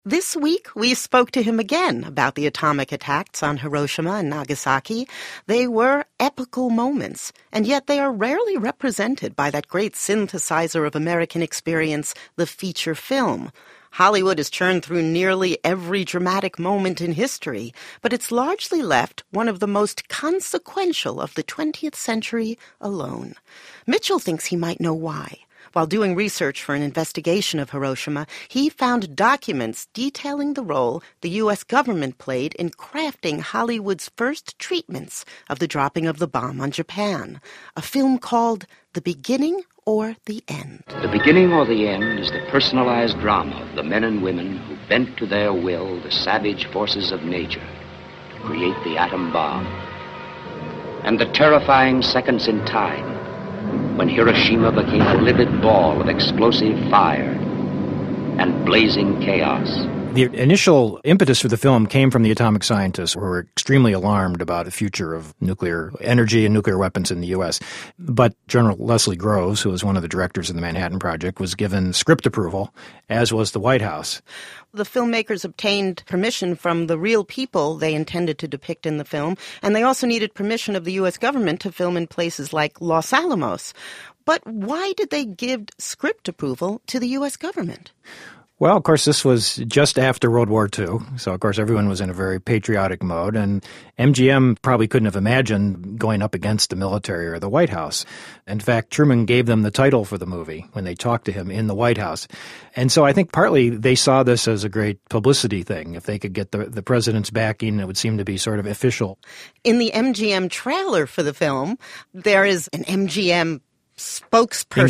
This week, we spoke to him again about the atomic attacks on Hiroshima and Nagasaki. They were epical moments, and yet they are rarely represented by that great synthesizer of American experience, the feature film. Hollywood has churned through nearly every dramatic moment in history, but it's largely left one of the most consequential of the 20th century alone. Mitchell thinks he might know why. While doing research for an investigation of Hiroshima, he found documents detailing the role the U.S. government played in crafting Hollywood's first treatments of the dropping of the bomb on Japan, a film called The Beginning or the End. The beginning or the end is the personalized drama of the men and women who bent to their will the savage forces of nature to create the atom bomb. And the terrifying seconds in time when Hiroshima became a livid ball of explosive fire and blazing chaos. The initial impetus for the film came from the atomic scientists who were extremely alarmed about the future of nuclear energy and nuclear weapons in the U.S. But General Leslie Groves, who was one of the directors of the Manhattan Project, was given script approval, as was the White House. The filmmakers obtained permission from the real people they intended to depict in the film, and they also needed permission of the U.S. government to film in places like Los Alamos. But why did they give script approval to the U.S. government? Well, of course, this was just after World War II, so of course everyone was in a very patriotic mode, and MGM probably couldn't have imagined going up against the military or the White House. In fact, Truman gave them the title for the movie when they talked to him in the White House. And so I think partly they saw this as a great publicity thing. If they could get the president's backing, it would seem to be sort of official. In the MGM trailer for the film, there is an MGM spokesperson,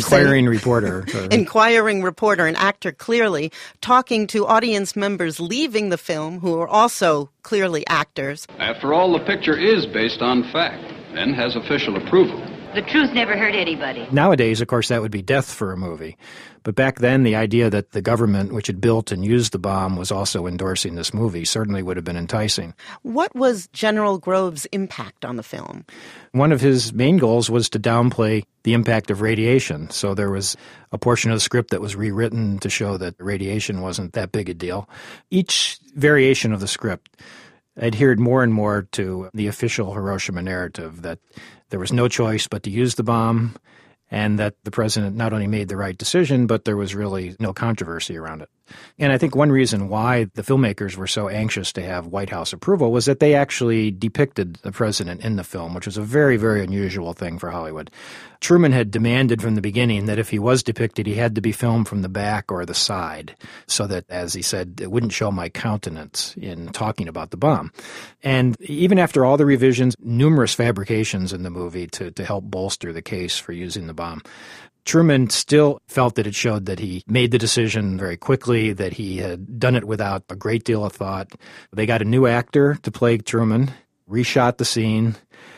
inquiring reporter, an actor clearly, talking to audience members leaving the film who are also clearly actors. After all, the picture is based on fact and has official approval. The truth never hurt anybody. Nowadays, of course, that would be death for a movie. But back then, the idea that the government, which had built and used the bomb, was also endorsing this movie certainly would have been enticing. What was General Groves' impact on the film? One of his main goals was to downplay the impact of radiation. So there was a portion of the script that was rewritten to show that radiation wasn't that big a deal. Each variation of the script adhered more and more to the official Hiroshima narrative that there was no choice but to use the bomb, and that the president not only made the right decision, but there was really no controversy around it. And I think one reason why the filmmakers were so anxious to have White House approval was that they actually depicted the president in the film, which was a very, very unusual thing for Hollywood. Truman had demanded from the beginning that if he was depicted, he had to be filmed from the back or the side, so that, as he said, it wouldn't show my countenance in talking about the bomb. And even after all the revisions, numerous fabrications in the movie to help bolster the case for using the bomb, Truman still felt that it showed that he made the decision very quickly, that he had done it without a great deal of thought. They got a new actor to play Truman, reshot the scene,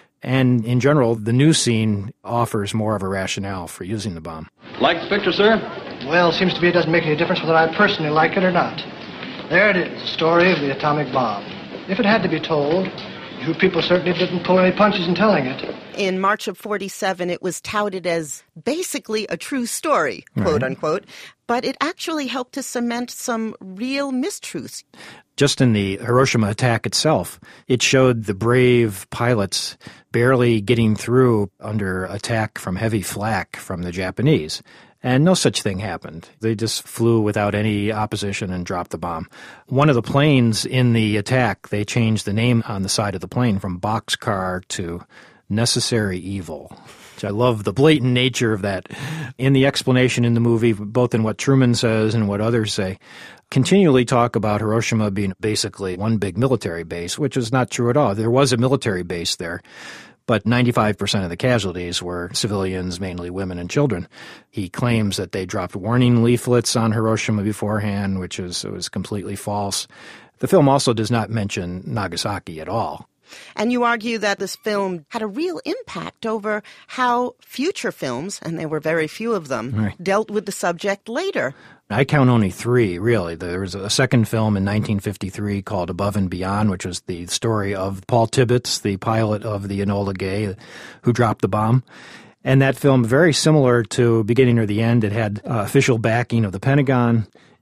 and in general, the new scene offers more of a rationale for using the bomb. Like the picture, sir? Well, seems to me it doesn't make any difference whether I personally like it or not. There it is, the story of the atomic bomb. If it had to be told, you people certainly didn't pull any punches in telling it. In March of 1947, it was touted as basically a true story, quote unquote, but it actually helped to cement some real mistruths. Just in the Hiroshima attack itself, it showed the brave pilots barely getting through under attack from heavy flak from the Japanese. And no such thing happened. They just flew without any opposition and dropped the bomb. One of the planes in the attack, they changed the name on the side of the plane from Boxcar to Necessary Evil. I love the blatant nature of that. In the explanation in the movie, both in what Truman says and what others say, continually talk about Hiroshima being basically one big military base, which is not true at all. There was a military base there, but 95% of the casualties were civilians, mainly women and children. He claims that they dropped warning leaflets on Hiroshima beforehand, which was completely false. The film also does not mention Nagasaki at all. And you argue that this film had a real impact over how future films, and there were very few of them, dealt with the subject later. I count only 3, really. There was a second film in 1953 called Above and Beyond, which was the story of Paul Tibbets, the pilot of the Enola Gay, who dropped the bomb. And that film, very similar to Beginning or the End, it had official backing of the Pentagon.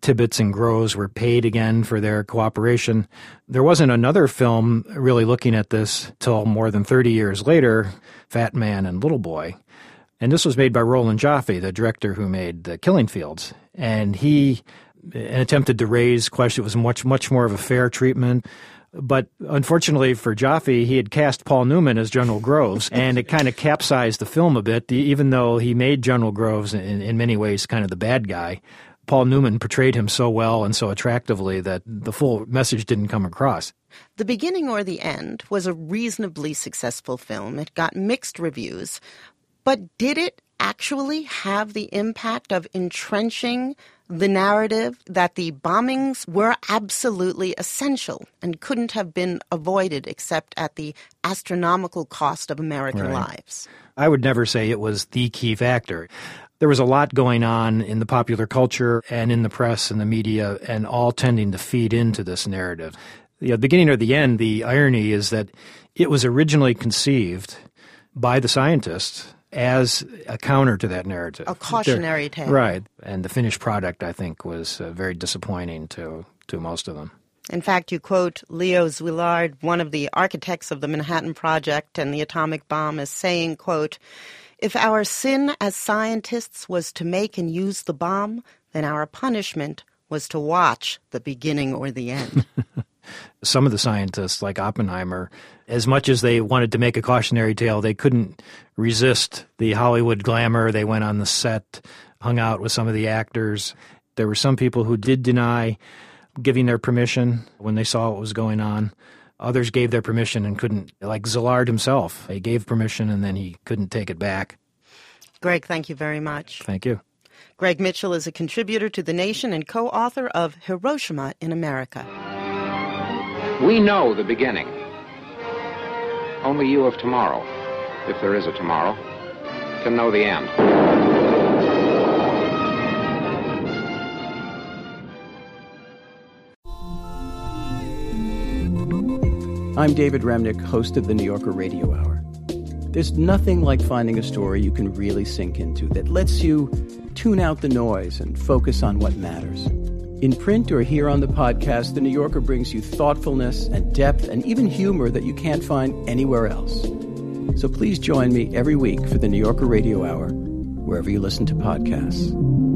Tibbets and Groves were paid again for their cooperation. There wasn't another film really looking at this till more than 30 years later, Fat Man and Little Boy. And this was made by Roland Joffe, the director who made The Killing Fields. And he attempted to raise questions. It was much more of a fair treatment. But unfortunately for Joffe, he had cast Paul Newman as General Groves, and it kind of capsized the film a bit, even though he made General Groves in many ways kind of the bad guy. Paul Newman portrayed him so well and so attractively that the full message didn't come across. The Beginning or the End was a reasonably successful film. It got mixed reviews. But did it actually have the impact of entrenching the narrative that the bombings were absolutely essential and couldn't have been avoided except at the astronomical cost of American lives? I would never say it was the key factor. There was a lot going on in the popular culture and in the press and the media, and all tending to feed into this narrative. The Beginning or the End, the irony is that it was originally conceived by the scientists as a counter to that narrative. A cautionary tale. Right. And the finished product, I think, was very disappointing to most of them. In fact, you quote Leo Szilard, one of the architects of the Manhattan Project and the atomic bomb, as saying, quote, "If our sin as scientists was to make and use the bomb, then our punishment was to watch the beginning or the end." Some of the scientists, like Oppenheimer, as much as they wanted to make a cautionary tale, they couldn't resist the Hollywood glamour. They went on the set, hung out with some of the actors. There were some people who did deny giving their permission when they saw what was going on. Others gave their permission and couldn't, like Szilard himself. He gave permission and then he couldn't take it back. Greg, thank you very much. Thank you. Greg Mitchell is a contributor to The Nation and co-author of Hiroshima in America. We know the beginning. Only you of tomorrow, if there is a tomorrow, can know the end. I'm David Remnick, host of the New Yorker Radio Hour. There's nothing like finding a story you can really sink into that lets you tune out the noise and focus on what matters. In print or here on the podcast, The New Yorker brings you thoughtfulness and depth and even humor that you can't find anywhere else. So please join me every week for the New Yorker Radio Hour, wherever you listen to podcasts.